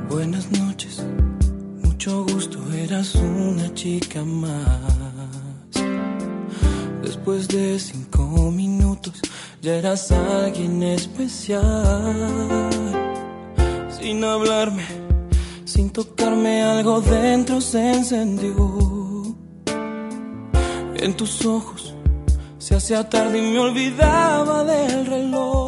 Buenas noches, mucho gusto, eras una chica más. Después de 5 minutos ya eras alguien especial. Sin hablarme, sin tocarme, algo dentro se encendió. En tus ojos se hacía tarde y me olvidaba del reloj.